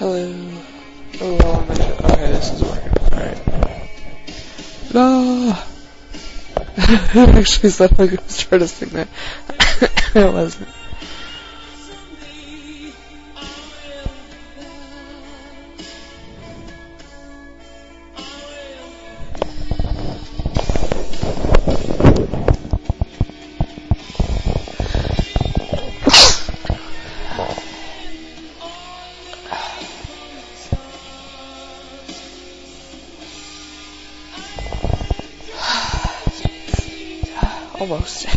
Hello. Oh, well, I'm gonna... Okay, this is working. Alright. No! It actually sounded like I was trying to sing that. It wasn't. Almost.